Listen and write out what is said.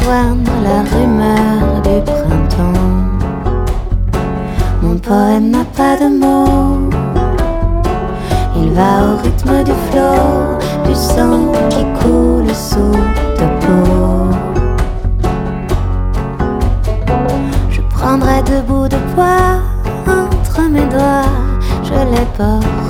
rejoindre la rumeur du printemps. Mon poème n'a pas de mots, il va au rythme du flot, du sang qui coule sous ta peau. Je prendrai 2 bouts de bois entre mes doigts, je les porte